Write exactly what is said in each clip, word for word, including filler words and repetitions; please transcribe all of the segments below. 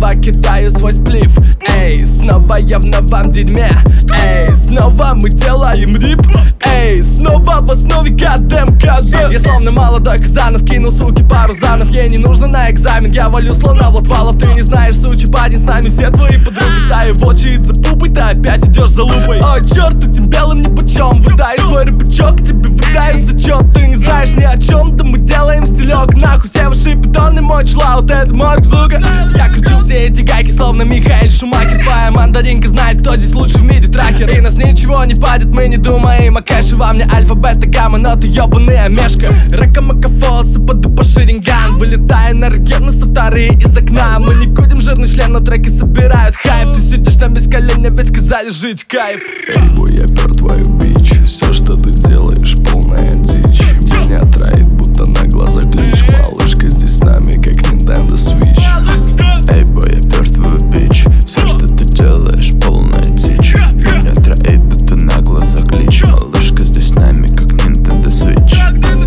снова кидаю свой сплив. Эй, снова я в новом дерьме. Эй, снова мы делаем рип. Эй, снова в основе гадэм, гадэм. Я словно молодой Казанов, кинул суки пару занов. Ей не нужно на экзамен, я валю словно Влад Валов. Ты не знаешь, сучий парень, с нами все твои подруги. Стаю в очередь за пупой, ты опять идешь за лупой. Ой, черт, этим белым нипочем. Выдаю свой рыбачок, тебе выдают зачет. Ты не знаешь ни о чем, да мы делаем стилек. Нахуй все ваши питоны, мой члаут, это Марк Зуга. Я кручу все эти гайки, словно Михаэль Шумахер. Твоя мандаринка знает, кто здесь лучше в мире трахер. И нас ничего не падет, мы не думаем о кэше. Во мне альфа, бета, гамма, но ты ёбаная мешка. Рака-мака-фосы, поду по шеринган. Вылетаю на ракетность, вторые из окна. Мы не кудим жирный член, но треки собирают хайп. Ты сидишь там без коленя, ведь сказали жить кайф. Эй, бой, я пер твою бич. Все, что ты делаешь, полная дичь. Меня троит, будто на глазах глич. Малышка здесь с нами, как Nintendo Switch. Эй, бой, я пер твою бич. Все, что ты делаешь, полная дичь. Меня троит, будто на глазах глич. Малышка здесь с нами, как Nintendo Switch.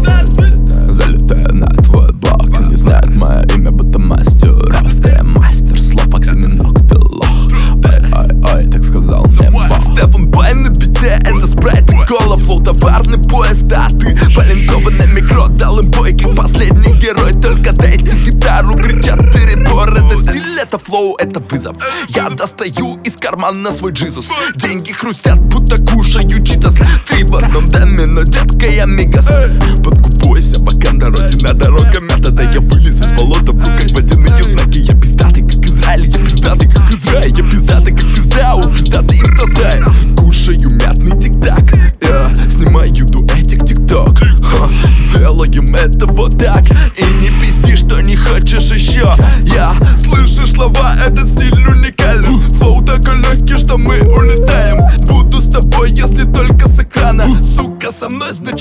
Залетаю на твой блок. Не знают мое имя, будто мастер. Ты мастер слов, оксиминок, ты лох. Ой-ой-ой, так сказал мне Бог. Стефан Бай на бите, это спрайт и кола. Флоу, товарный поезд, а ты полинкованный микро. Дал им бой, как последний герой. Только дайте гитару, кричат перебор. Это стиль, это флоу, это вызов. Я достаю из кармана свой джизус. Деньги хрустят, будто кушаю читас. Три в одном доме, но детка я мигас. Под губой вся баканда, родина, дорога метода. Я вылез из болота, в руках водяные знаки. Я пиздатый, как Израиль, я пиздатый, как Израиль. Я пиздатый, как пизда, у пиздатый инстасай. Кушаю мятный тик-так, я снимаю дуэтик тик-ток. Ха, делаем это вот так. И не пизди, что не хочешь еще. Я слышу слова, этот стиль уникален. Флоу такой легкий, что мы улетаем. Буду с тобой, если только с экрана. Сука, со мной, значит